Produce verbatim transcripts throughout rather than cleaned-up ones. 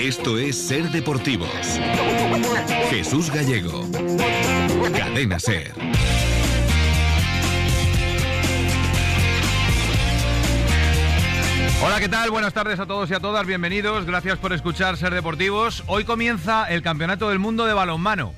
Esto es Ser Deportivos. Jesús Gallego. Cadena Ser. Hola, ¿qué tal? Buenas tardes a todos y a todas, bienvenidos, gracias por escuchar Ser Deportivos. Hoy comienza el Campeonato del Mundo de Balonmano.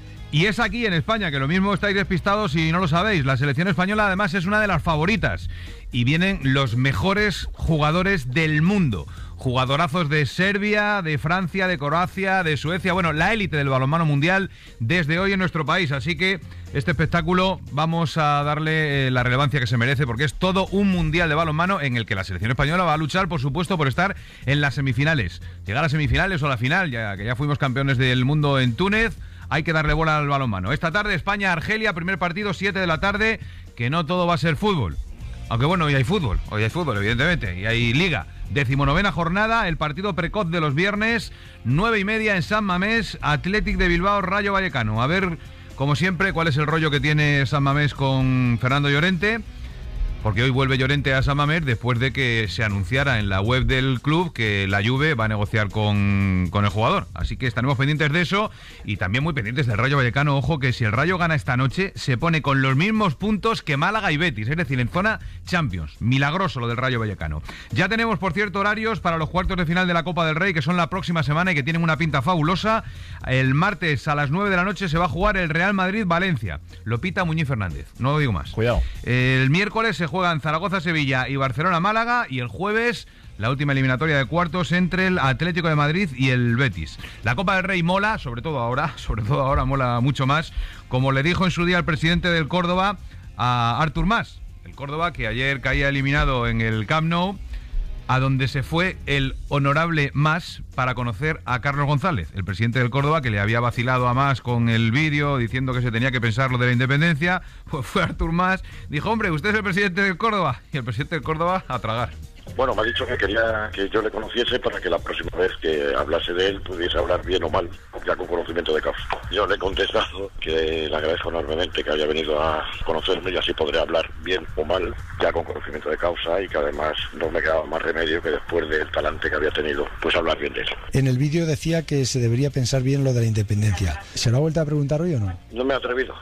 Y es aquí en España, que lo mismo estáis despistados y no lo sabéis. La selección española además es una de las favoritas. Y vienen los mejores jugadores del mundo. Jugadorazos de Serbia, de Francia, de Croacia, de Suecia. Bueno, la élite del balonmano mundial desde hoy en nuestro país. Así que este espectáculo vamos a darle eh, la relevancia que se merece, porque es todo un mundial de balonmano en el que la selección española va a luchar, por supuesto, por estar en las semifinales. Llegar a semifinales o a la final, ya que ya fuimos campeones del mundo en Túnez. Hay que darle bola al balonmano. Esta tarde España-Argelia, primer partido, siete de la tarde, que no todo va a ser fútbol. Aunque bueno, hoy hay fútbol, hoy hay fútbol, evidentemente, y hay liga. Decimonovena jornada, el partido precoz de los viernes, nueve y media en San Mamés, Athletic de Bilbao, Rayo Vallecano. A ver, como siempre, cuál es el rollo que tiene San Mamés con Fernando Llorente, porque hoy vuelve Llorente a San Mamés después de que se anunciara en la web del club que la Juve va a negociar con, con el jugador. Así que estaremos pendientes de eso y también muy pendientes del Rayo Vallecano. Ojo que si el Rayo gana esta noche se pone con los mismos puntos que Málaga y Betis, es decir, en zona Champions. Milagroso lo del Rayo Vallecano. Ya tenemos, por cierto, horarios para los cuartos de final de la Copa del Rey, que son la próxima semana y que tienen una pinta fabulosa. El martes a las nueve de la noche se va a jugar el Real Madrid-Valencia. Lo pita Muñiz Fernández, no lo digo más. Cuidado. El miércoles se juegan Zaragoza-Sevilla y Barcelona-Málaga, y el jueves la última eliminatoria de cuartos entre el Atlético de Madrid y el Betis. La Copa del Rey mola, sobre todo ahora, sobre todo ahora mola mucho más, como le dijo en su día el presidente del Córdoba a Artur Mas, el Córdoba que ayer caía eliminado en el Camp Nou, a donde se fue el honorable Mas para conocer a Carlos González, el presidente del Córdoba, que le había vacilado a Mas con el vídeo diciendo que se tenía que pensar lo de la independencia. Pues fue Artur Mas, dijo: hombre, usted es el presidente del Córdoba, y el presidente del Córdoba a tragar. Bueno, me ha dicho que quería que yo le conociese para que la próxima vez que hablase de él pudiese hablar bien o mal, ya con conocimiento de causa. Yo le he contestado que le agradezco enormemente que haya venido a conocerme y así podré hablar bien o mal, ya con conocimiento de causa, y que además no me quedaba más remedio que después del talante que había tenido, pues hablar bien de él. En el vídeo decía que se debería pensar bien lo de la independencia. ¿Se lo ha vuelto a preguntar hoy o no? No me he atrevido.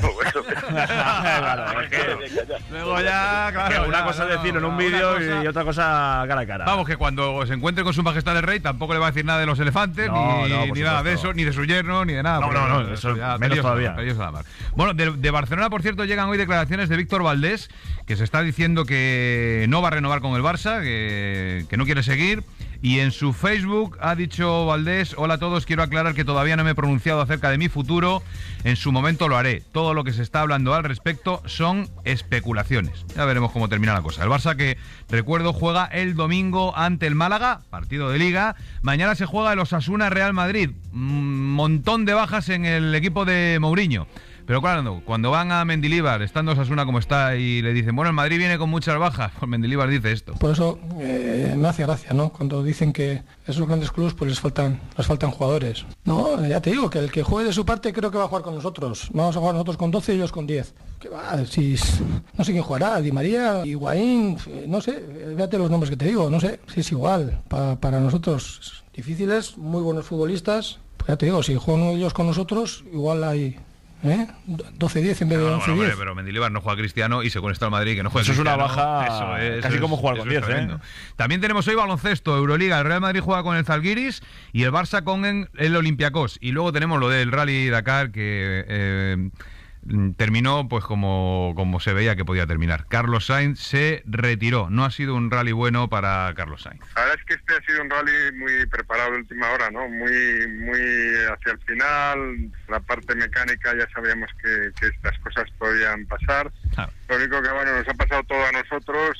Luego ya, claro, una ya, cosa no, es decirlo en un no, vídeo cosa... y otra cosa cara a cara. Vamos, que cuando se encuentre con su majestad el rey tampoco le va a decir nada de los elefantes, no, ni, no, ni nada de eso, ni de su yerno, ni de nada. No, no, no, no, eso ya, menos todavía. Bueno, de, de Barcelona, por cierto, llegan hoy declaraciones de Víctor Valdés, que se está diciendo que no va a renovar con el Barça, que, que no quiere seguir. Y en su Facebook ha dicho Valdés: hola a todos, quiero aclarar que todavía no me he pronunciado acerca de mi futuro, en su momento lo haré. Todo lo que se está hablando al respecto son especulaciones. Ya veremos cómo termina la cosa. El Barça, que recuerdo, juega el domingo ante el Málaga, partido de Liga. Mañana se juega el Osasuna Real Madrid. Un montón de bajas en el equipo de Mourinho. Pero claro, cuando van a Mendilibar, estando Osasuna como está, y le dicen: bueno, el Madrid viene con muchas bajas, pues Mendilibar dice esto. Por eso eh, me hace gracia, ¿no? Cuando dicen que esos grandes clubes pues les faltan, les faltan jugadores. No, ya te digo, que el que juegue de su parte creo que va a jugar con nosotros. Vamos a jugar nosotros con doce y ellos con diez. ¿Qué va? Si, no sé quién jugará, Di María, Higuaín, no sé, fíjate los nombres que te digo, no sé, si es igual. Pa, para nosotros difíciles, muy buenos futbolistas. Pues ya te digo, si juegan ellos con nosotros, igual hay... ¿Eh? doce diez en vez de no, no, once bueno, diez. Pero Mendilibar no juega Cristiano y según está el Madrid que no juega eso Cristiano. Es una baja, eso es, casi eso como es, jugar con diez, ¿eh? También tenemos hoy baloncesto, Euroliga. El Real Madrid juega con el Zalgiris y el Barça con el Olympiacos. Y luego tenemos lo del Rally Dakar, que eh, terminó pues como, como se veía que podía terminar. Carlos Sainz se retiró. No ha sido un rally bueno para Carlos Sainz. La verdad es que este ha sido un rally muy preparado de última hora, ¿no? Muy, muy hacia el final. La parte mecánica ya sabíamos que, que estas cosas podían pasar. Claro. Lo único que, bueno, nos ha pasado todo a nosotros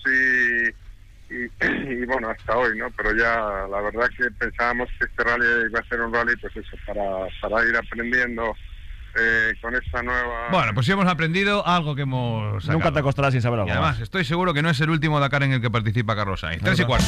y, y, y bueno, hasta hoy, ¿no? Pero ya la verdad que pensábamos que este rally iba a ser un rally, pues eso, para, para ir aprendiendo eh, con esta nueva... Bueno, pues sí hemos aprendido algo que hemos sacado. Nunca te acostarás sin saber algo. Y además, más. Estoy seguro que no es el último Dakar en el que participa Carlos Sainz. Tres y cuarto.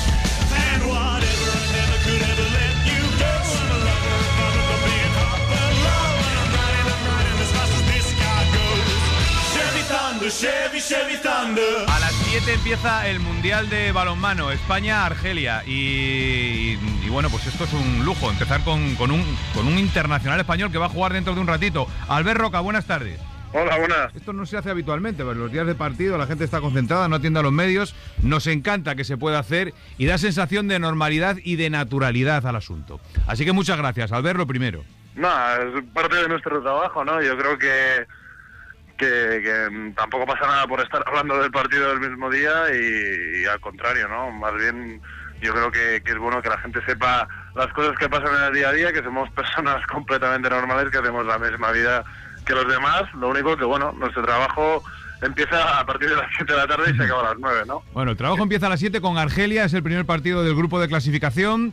A las siete siete empieza el Mundial de Balonmano, España-Argelia. Y, y, y bueno, pues esto es un lujo, empezar con, con, un, con un internacional español que va a jugar dentro de un ratito. Albert Roca, buenas tardes. Hola, buenas. Esto no se hace habitualmente, pero los días de partido la gente está concentrada, no atiende a los medios. Nos encanta que se pueda hacer y da sensación de normalidad y de naturalidad al asunto. Así que muchas gracias, Albert, lo primero. Nada, es parte de nuestro trabajo, ¿no? Yo creo que, que, que tampoco pasa nada por estar hablando del partido del mismo día y, y al contrario, ¿no? Más bien yo creo que, que es bueno que la gente sepa las cosas que pasan en el día a día, que somos personas completamente normales, que hacemos la misma vida que los demás. Lo único que, bueno, nuestro trabajo empieza a partir de las siete de la tarde y se acaba a las nueve, ¿no? Bueno, el trabajo empieza a las siete con Argelia, es el primer partido del grupo de clasificación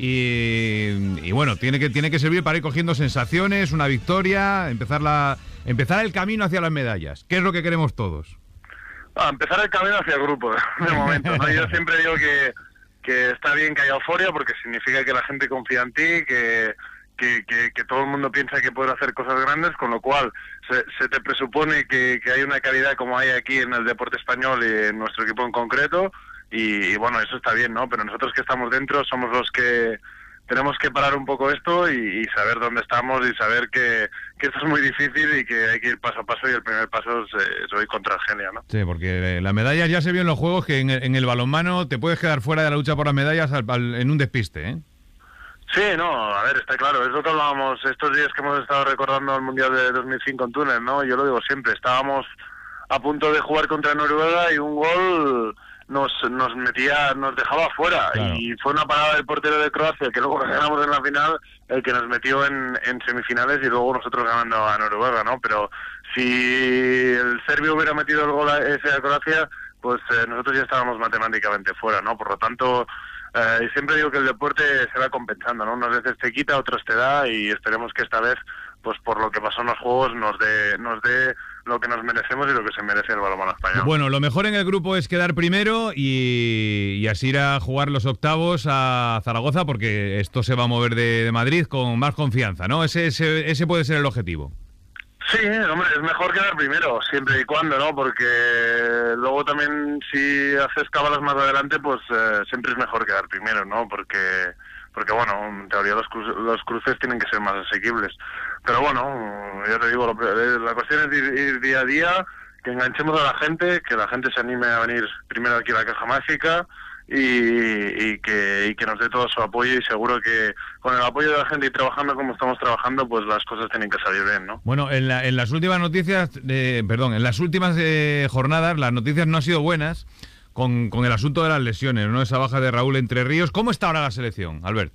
y, y bueno, tiene que, tiene que servir para ir cogiendo sensaciones, una victoria, empezar, la, empezar el camino hacia las medallas, que es lo que queremos todos. Ah, empezar el camino hacia el grupo, de momento, ¿no? Yo siempre digo que, que está bien que haya euforia porque significa que la gente confía en ti, que... Que, que, que todo el mundo piensa que puede hacer cosas grandes, con lo cual se, se te presupone que, que hay una calidad como hay aquí en el deporte español y en nuestro equipo en concreto, y, y bueno, eso está bien, ¿no? Pero nosotros que estamos dentro somos los que tenemos que parar un poco esto y, y saber dónde estamos y saber que, que esto es muy difícil y que hay que ir paso a paso, y el primer paso es, es hoy contra Argelia, ¿no? Sí, porque la medalla ya se vio en los juegos que en el, en el balonmano te puedes quedar fuera de la lucha por las medallas al, al, en un despiste, ¿eh? Sí, no, a ver, está claro, es lo que hablábamos estos días que hemos estado recordando el Mundial de dos mil cinco en Túnez, ¿no? Yo lo digo siempre, estábamos a punto de jugar contra Noruega y un gol nos nos metía, nos dejaba fuera, claro. Y fue una parada del portero de Croacia, que luego ganamos en la final, el que nos metió en, en semifinales y luego nosotros ganando a Noruega, ¿no? Pero si el serbio hubiera metido el gol ese a Croacia, pues eh, nosotros ya estábamos matemáticamente fuera, ¿no? Por lo tanto... Uh, y siempre digo que el deporte se va compensando, ¿no? Unas veces te quita, otras te da, y esperemos que esta vez, pues por lo que pasó en los Juegos, nos dé nos dé lo que nos merecemos y lo que se merece el balonmano español. Bueno, lo mejor en el grupo es quedar primero y, y así ir a jugar los octavos a Zaragoza, porque esto se va a mover de, de Madrid con más confianza, ¿no? Ese, ese, ese puede ser el objetivo. Sí, hombre, es mejor quedar primero, siempre y cuando, ¿no? Porque luego también si haces cábalas más adelante, pues eh, siempre es mejor quedar primero, ¿no? Porque, porque bueno, en teoría los, cru los cruces tienen que ser más asequibles. Pero bueno, ya te digo, lo, la cuestión es ir, ir día a día, que enganchemos a la gente, que la gente se anime a venir primero aquí a la Caja Mágica, Y, y, que, y que nos dé todo su apoyo, y seguro que con el apoyo de la gente y trabajando como estamos trabajando, pues las cosas tienen que salir bien, ¿no? Bueno, en, la, en las últimas noticias, eh, perdón, en las últimas eh, jornadas las noticias no han sido buenas con, con el asunto de las lesiones, ¿no? Esa baja de Raúl Entre Ríos. ¿Cómo está ahora la selección, Albert?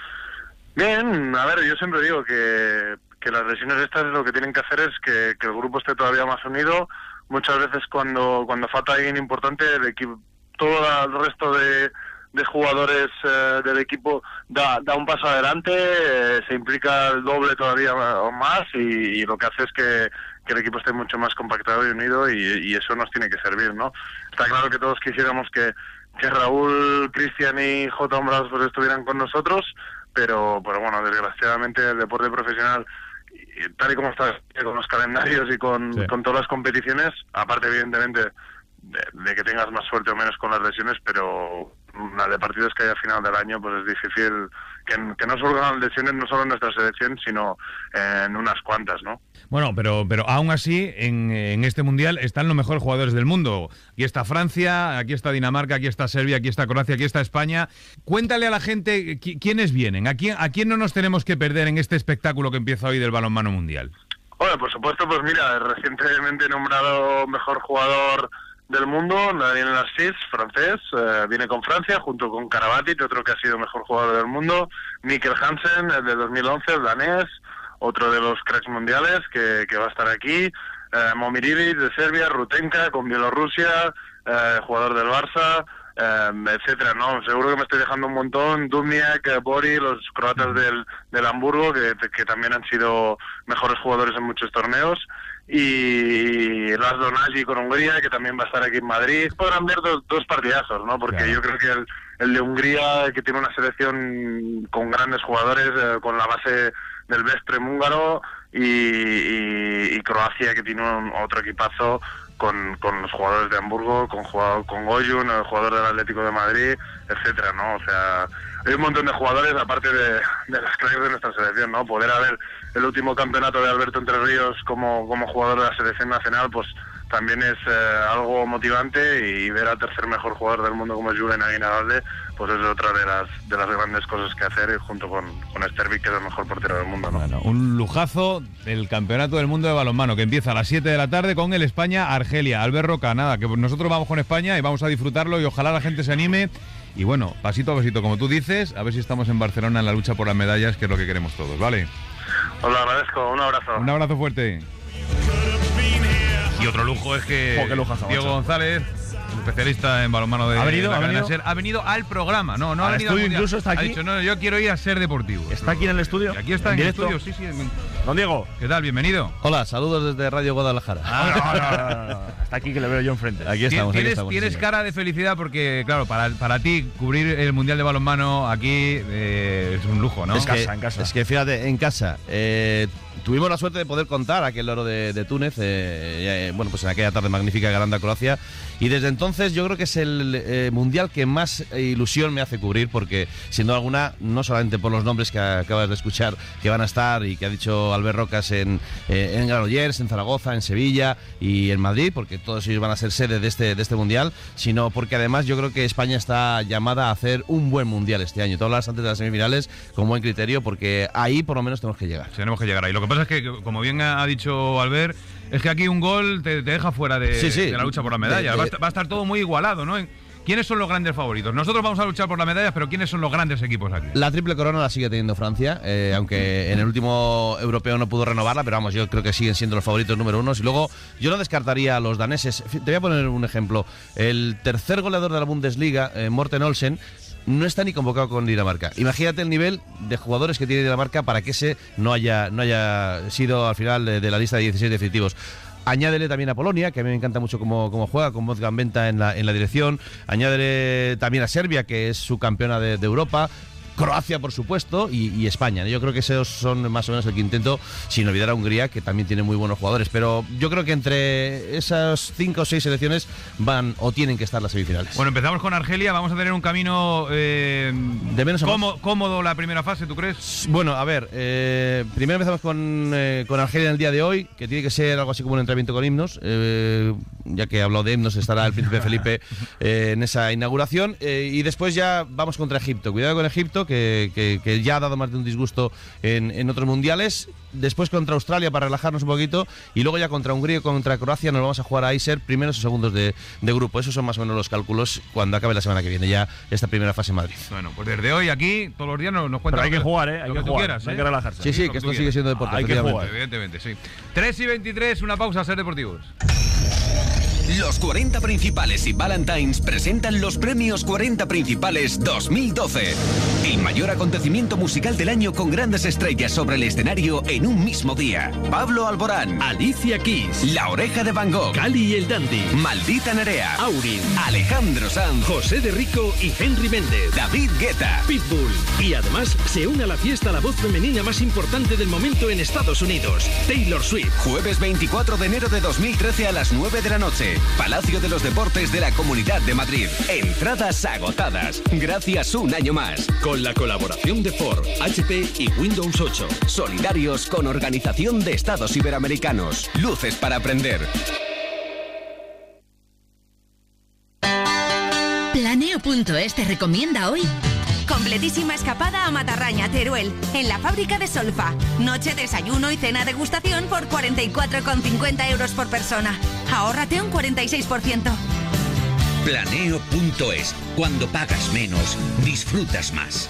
Bien, a ver, yo siempre digo que, que las lesiones estas lo que tienen que hacer es que, que el grupo esté todavía más unido. Muchas veces cuando, cuando falta alguien importante, el equipo, todo el resto de, de jugadores eh, del equipo da, da un paso adelante, eh, se implica el doble todavía o más, y, y lo que hace es que, que el equipo esté mucho más compactado y unido, y, y eso nos tiene que servir, ¿no? Está claro que todos quisiéramos que, que Raúl, Cristian y J. Ombrados pues estuvieran con nosotros, pero, pero bueno, desgraciadamente el deporte profesional, tal y como está con los calendarios y con, sí. con todas las competiciones, aparte evidentemente De, de que tengas más suerte o menos con las lesiones, pero la de partidos que hay al final del año, pues es difícil que, que no surjan lesiones no solo en nuestra selección, sino en unas cuantas, ¿no? Bueno, pero pero aún así, en, en este Mundial están los mejores jugadores del mundo. Aquí está Francia, aquí está Dinamarca, aquí está Serbia, aquí está Croacia, aquí está España. Cuéntale a la gente quiénes vienen, a quién, a quién no nos tenemos que perder en este espectáculo que empieza hoy del balonmano mundial. Bueno, por supuesto, pues mira, recientemente nombrado mejor jugador del mundo, Daniel Narcís, francés, eh, viene con Francia, junto con Karabatic, otro que ha sido mejor jugador del mundo, Mikkel Hansen, el de dos mil once, el danés, otro de los cracks mundiales que, que va a estar aquí, eh, Momirivic de Serbia, Rutenka con Bielorrusia, eh, jugador del Barça, eh, etcétera, ¿no? Seguro que me estoy dejando un montón, Dubniak, Bori, los croatas del, del Hamburgo, que, que también han sido mejores jugadores en muchos torneos, y Laszlo Nagy con Hungría, que también va a estar aquí en Madrid. Podrán ver dos, dos partidazos, ¿no? Porque claro, yo creo que el, el de Hungría, que tiene una selección con grandes jugadores, eh, con la base del Veszprém húngaro, y, y, y Croacia, que tiene un, otro equipazo, con, con los jugadores de Hamburgo, con jugador, con Goyun, el jugador del Atlético de Madrid, etcétera, ¿no? O sea, hay un montón de jugadores aparte de, de las claves de nuestra selección, ¿no? Poder haber el último campeonato de Alberto Entre Ríos como, como jugador de la selección nacional, pues también es eh, algo motivante, y ver al tercer mejor jugador del mundo como Julen Aguinalde, pues es otra de las de las grandes cosas que hacer, junto con, con Stervik, que es el mejor portero del mundo, ¿no? Bueno, un lujazo del Campeonato del Mundo de Balonmano, que empieza a las siete de la tarde con el España-Argelia. Albert Roca, nada, que nosotros vamos con España y vamos a disfrutarlo, y ojalá la gente se anime. Y bueno, pasito a pasito, como tú dices, a ver si estamos en Barcelona en la lucha por las medallas, que es lo que queremos todos, ¿vale? Os lo agradezco, un abrazo. Un abrazo fuerte. Y otro lujo es que oh, qué lujazo, Diego macho. González, especialista en balonmano de ¿Ha venido? la ¿Ha cadena venido? SER, ha venido al programa. No, no ¿Al ha venido estudio al mundial. incluso? ¿Está aquí? Ha dicho, no, yo quiero ir a Ser Deportivo. ¿Está aquí en el estudio? Y aquí está ¿En en, el directo? estudio, sí, sí. en- Don Diego. ¿Qué tal? Bienvenido. Hola, saludos desde Radio Guadalajara. Ah, no, no, no, no, no. Está aquí que le veo yo enfrente. Aquí estamos, aquí Tienes, estamos. tienes sí, sí. cara de felicidad porque, claro, para, para ti cubrir el Mundial de Balonmano aquí eh, es un lujo, ¿no? Es que, casa, en casa. es que fíjate, en casa. Eh, tuvimos la suerte de poder contar aquel oro de, de Túnez, eh, eh, bueno, pues en aquella tarde magnífica ganando a Croacia. Y desde entonces yo creo que es el eh, Mundial que más ilusión me hace cubrir, porque sin duda alguna, no solamente por los nombres que acabas de escuchar que van a estar y que ha dicho Albert Rocas en, eh, en Granollers, en Zaragoza, en Sevilla y en Madrid, porque todos ellos van a ser sede de este, de este Mundial, sino porque además yo creo que España está llamada a hacer un buen Mundial este año. Tú hablas antes de las semifinales con buen criterio, porque ahí por lo menos tenemos que llegar. Tenemos que llegar ahí. Lo que pasa es que, como bien ha dicho Albert, es que aquí un gol te, te deja fuera de, Sí, sí. de la lucha por las medallas. De- de- Va, a estar, va a estar todo muy igualado, ¿no? ¿Quiénes son los grandes favoritos? Nosotros vamos a luchar por las medallas, pero ¿quiénes son los grandes equipos aquí? La triple corona la sigue teniendo Francia, eh, aunque en el último europeo no pudo renovarla, pero vamos, yo creo que siguen siendo los favoritos número uno. Y luego yo no descartaría a los daneses. Te voy a poner un ejemplo. El tercer goleador de la Bundesliga, eh, Morten Olsen, no está ni convocado con Dinamarca. Imagínate el nivel de jugadores que tiene Dinamarca para que ese no haya, no haya sido al final de, de la lista de dieciséis definitivos. Añádele también a Polonia, que a mí me encanta mucho cómo, cómo juega, con Wolfgang Benta en la, en la dirección. Añádele también a Serbia, que es su campeona de, de Europa. Croacia, por supuesto, y, y España. Yo creo que esos son más o menos el quinteto, sin olvidar a Hungría, que también tiene muy buenos jugadores. Pero yo creo que entre esas cinco o seis selecciones van o tienen que estar las semifinales. Bueno, empezamos con Argelia. Vamos a tener un camino eh, de menos a más. cómodo, cómodo la primera fase, ¿tú crees? Bueno, a ver, eh, primero empezamos con, eh, con Argelia en el día de hoy, que tiene que ser algo así como un entrenamiento con himnos. Eh, ya que he hablado de himnos, estará el príncipe Felipe eh, en esa inauguración. Eh, y después ya vamos contra Egipto. Cuidado con Egipto, que, que, que ya ha dado más de un disgusto en, en otros mundiales. Después contra Australia para relajarnos un poquito. Y luego ya contra Hungría y contra Croacia nos vamos a jugar a ser primeros o segundos de, de grupo. Esos son más o menos los cálculos cuando acabe la semana que viene ya esta primera fase en Madrid. Bueno, pues desde hoy aquí, todos los días nos, nos cuentan. Pero hay que jugar, ¿eh? Hay lo que que tú jugar, quieras, no hay ¿eh? que relajarse. Sí, sí, lo que tú esto sigue quieras. siendo deporte. Hay que efectivamente. jugar. Evidentemente, sí. tres y veintitrés, una pausa, Ser Deportivos. Los cuarenta Principales y Valentines presentan los premios cuarenta Principales dos mil doce. El mayor acontecimiento musical del año con grandes estrellas sobre el escenario en un mismo día. Pablo Alborán, Alicia Keys, La Oreja de Van Gogh, Cali y el Dandy, Maldita Nerea, Aurin, Alejandro Sanz, José de Rico y Henry Méndez, David Guetta, Pitbull. Y además se une a la fiesta la voz femenina más importante del momento en Estados Unidos, Taylor Swift. Jueves veinticuatro de enero de dos mil trece a las nueve de la noche. Palacio de los Deportes de la Comunidad de Madrid. Entradas agotadas. Gracias un año más. Con la colaboración de Ford, H P y Windows ocho. Solidarios con Organización de Estados Iberoamericanos. Luces para aprender. Planeo punto es te recomienda hoy. Completísima escapada a Matarraña, Teruel, en la fábrica de Solfa. Noche, desayuno y cena degustación por cuarenta y cuatro con cincuenta euros por persona. Ahórrate un cuarenta y seis por ciento. Planeo punto es. Cuando pagas menos, disfrutas más.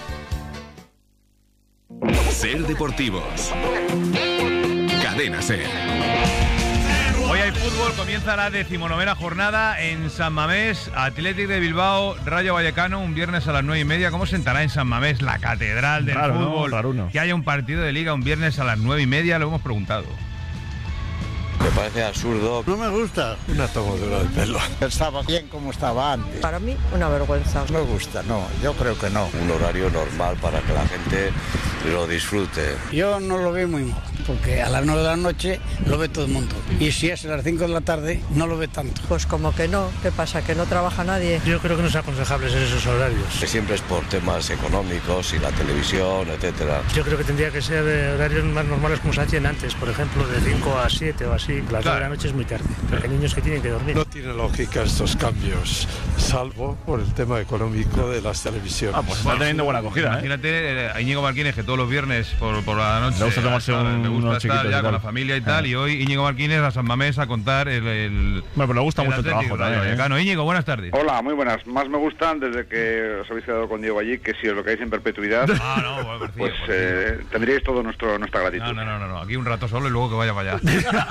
Ser Deportivos. Cadena Ser. Hoy hay fútbol, comienza la decimonovena jornada en San Mamés, Athletic de Bilbao, Rayo Vallecano, un viernes a las nueve y media. ¿Cómo sentará en San Mamés la catedral del Raro, fútbol? ¿no? Raro, ¿no? Que haya un partido de liga un viernes a las nueve y media, lo hemos preguntado. Me parece absurdo. No me gusta. Una tomadura del pelo. Estaba bien como estaba antes. Para mí, una vergüenza. No me gusta, no. Yo creo que no. Un horario normal para que la gente lo disfrute. Yo no lo veo muy mal. porque a las nueve de la noche lo ve todo el mundo. Y si es a las cinco de la tarde, no lo ve tanto. Pues como que no, ¿qué pasa? ¿Que no trabaja nadie? Yo creo que no es aconsejable en esos horarios. Que siempre es por temas económicos y la televisión, etcétera. Yo creo que tendría que ser eh, horarios más normales como se hacían antes, por ejemplo, de cinco a siete o así. Las nueve de la noche es muy tarde, porque hay niños que tienen que dormir. No tiene lógica estos cambios, salvo por el tema económico de las televisiones. Ah, pues está teniendo buena acogida. Imagínate eh, a Íñigo Martínez, que todos los viernes por, por la noche le gusta tomarse un, me gusta unos estar chiquitos ya y con tal. la familia y tal, Ah. y hoy Íñigo Martínez a San Mamés a contar el... el bueno, pero le gusta mucho el trabajo también, ¿eh? Vallecano. Íñigo, buenas tardes. Hola, muy buenas. Más me gustan desde que os habéis quedado con Diego allí, que si os lo quedáis en perpetuidad, ah, no, bueno, por pues cierto, eh, tendríais todo nuestro nuestra gratitud. No, no, no, no, no, aquí un rato solo y luego que vaya para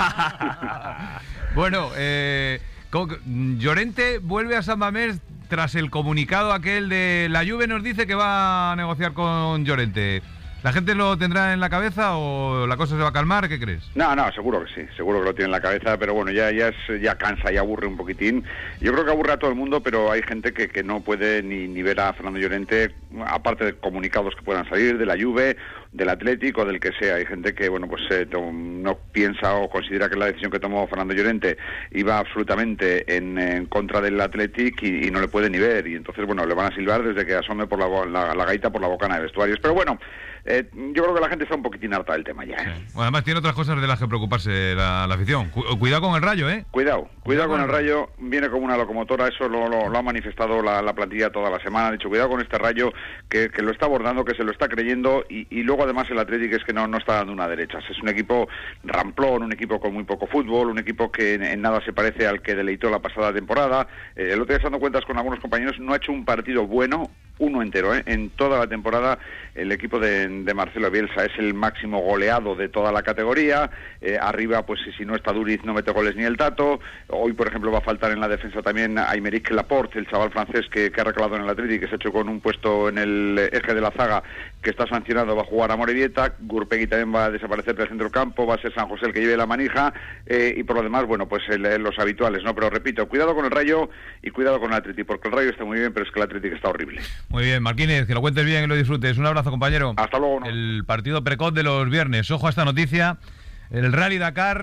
allá. Bueno, eh, Llorente vuelve a San Mamés tras el comunicado aquel de la Juve, nos dice que va a negociar con Llorente. ¿La gente lo tendrá en la cabeza o la cosa se va a calmar? ¿Qué crees? No, no, seguro que sí, seguro que lo tiene en la cabeza, pero bueno, ya ya es, ya cansa y aburre un poquitín. Yo creo que aburre a todo el mundo, pero hay gente que, que no puede ni, ni ver a Fernando Llorente, aparte de comunicados que puedan salir de la Juve, del Atlético, del que sea. Hay gente que, bueno, pues eh, no piensa o considera que la decisión que tomó Fernando Llorente iba absolutamente en, en contra del Atlético y, y no le puede ni ver. Y entonces, bueno, le van a silbar desde que asome por la, la, la gaita por la bocana de vestuarios. Pero bueno, eh, yo creo que la gente está un poquitín harta del tema ya. ¿eh? Sí. Bueno, además tiene otras cosas de las que preocuparse la, la afición. Cu cuidado con el Rayo, ¿eh? Cuidado, cuidado con el Rayo. Viene como una locomotora, eso lo, lo, lo ha manifestado la, la plantilla toda la semana. Ha dicho, cuidado con este Rayo, que, que lo está abordando, que se lo está creyendo y, y luego además el Atlético es que no, no está dando una derecha. Es un equipo ramplón, un equipo con muy poco fútbol, un equipo que en, en nada se parece al que deleitó la pasada temporada. Eh, el otro día, dando cuentas con algunos compañeros, no ha hecho un partido bueno, uno entero, ¿eh? En toda la temporada el equipo de, de Marcelo Bielsa es el máximo goleado de toda la categoría. Eh, arriba, pues si no está Duriz no mete goles ni el Tato. Hoy, por ejemplo, va a faltar en la defensa también a Aymeric Laporte, el chaval francés que, que ha recalado en el Atlético y que se ha hecho con un puesto en el eje de la zaga, que está sancionado, va a jugar a Morevieta. Gurpegui también va a desaparecer del centro del campo, va a ser San José el que lleve la manija, eh, y por lo demás, bueno, pues el, los habituales, ¿no? Pero repito, cuidado con el Rayo y cuidado con el Atlético, porque el Rayo está muy bien, pero es que el Atlético está horrible. Muy bien, Martínez, que lo cuentes bien y lo disfrutes. Un abrazo, compañero. Hasta luego. ¿No? El partido precoz de los viernes. Ojo a esta noticia. El Rally Dakar,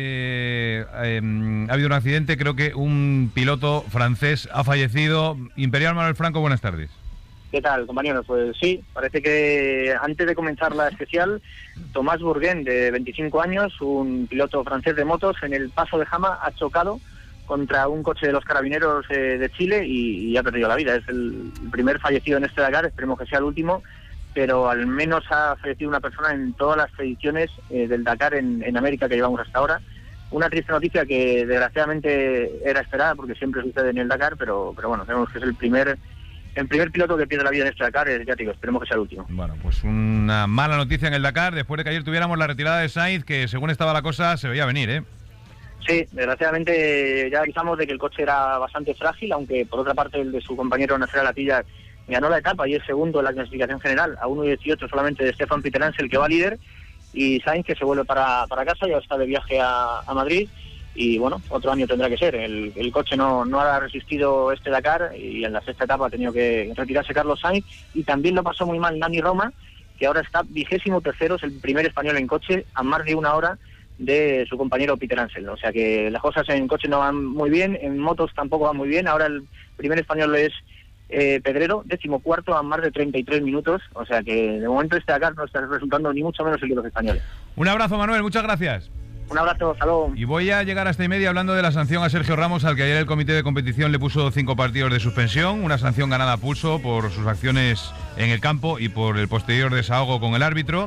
eh, eh, ha habido un accidente, creo que un piloto francés ha fallecido. Imperial Manuel Franco, buenas tardes. ¿Qué tal, compañeros? Pues sí, parece que antes de comenzar la especial, Tomás Bourguin, de veinticinco años, un piloto francés de motos, en el Paso de Jama ha chocado contra un coche de los carabineros eh, de Chile y, y ha perdido la vida. Es el primer fallecido en este Dakar, esperemos que sea el último, pero al menos ha fallecido una persona en todas las ediciones eh, del Dakar en, en América que llevamos hasta ahora. Una triste noticia que desgraciadamente era esperada porque siempre sucede en el Dakar, pero, pero bueno, sabemos que es el primer... El primer piloto que pierde la vida en este Dakar, ya te digo, esperemos que sea el último. Bueno, pues una mala noticia en el Dakar, después de que ayer tuviéramos la retirada de Sainz, que según estaba la cosa, se veía venir, ¿eh? Sí, desgraciadamente ya avisamos de que el coche era bastante frágil, aunque por otra parte el de su compañero Nasser Latilla ganó la etapa y es segundo en la clasificación general, a uno dieciocho solamente de Stefan Peter Ansel, que va líder, y Sainz, que se vuelve para, para casa, ya está de viaje a, a Madrid. Y bueno, otro año tendrá que ser. El, el coche no, no ha resistido este Dakar y en la sexta etapa ha tenido que retirarse Carlos Sainz, y también lo pasó muy mal Dani Roma, que ahora está vigésimo tercero, es el primer español en coche a más de una hora de su compañero Peter Ansel. O sea que las cosas en coche no van muy bien, en motos tampoco van muy bien. Ahora el primer español es eh, Pedrero, décimo cuarto a más de treinta y tres minutos. O sea que de momento este Dakar no está resultando ni mucho menos el de los españoles. Un abrazo, Manuel, muchas gracias. Un abrazo, hasta luego. Y voy a llegar hasta y media hablando de la sanción a Sergio Ramos, al que ayer el comité de competición le puso cinco partidos de suspensión, una sanción ganada a pulso por sus acciones en el campo y por el posterior desahogo con el árbitro.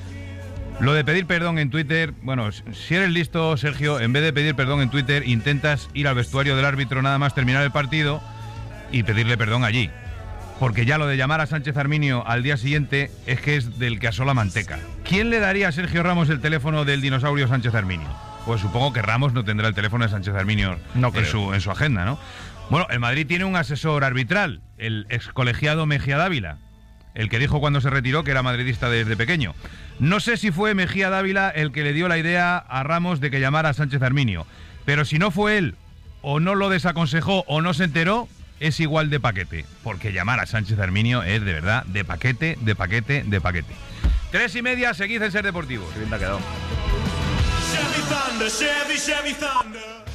Lo de pedir perdón en Twitter, bueno, si eres listo, Sergio, en vez de pedir perdón en Twitter, intentas ir al vestuario del árbitro nada más terminar el partido y pedirle perdón allí. Porque ya lo de llamar a Sánchez Arminio al día siguiente es que es del que asó la manteca. ¿Quién le daría a Sergio Ramos el teléfono del dinosaurio Sánchez Arminio? Pues supongo que Ramos no tendrá el teléfono de Sánchez Arminio no en, su, en su agenda, ¿no? Bueno, el Madrid tiene un asesor arbitral, el excolegiado Mejía Dávila, el que dijo cuando se retiró que era madridista desde pequeño. No sé si fue Mejía Dávila el que le dio la idea a Ramos de que llamara a Sánchez Arminio, pero si no fue él, o no lo desaconsejó o no se enteró, es igual de paquete, porque llamar a Sánchez Arminio es de verdad de paquete, de paquete, de paquete. Tres y media, seguid en Ser Deportivos. Qué bien te ha quedado. Thunder, Chevy, Chevy Thunder.